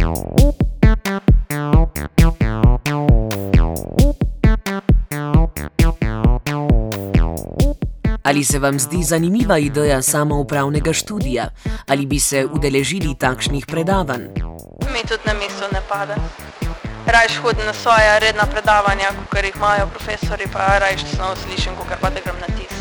Ali se vam zdi zanimiva ideja samoupravnega študija? Ali bi se udeležili takšnih predavanj? Mi tudi na misel ne pade. Rajš hodim na svoja redna predavanja, kakor jih imajo profesori, pa rajš snov slišim, kakor pa da grem na tisk.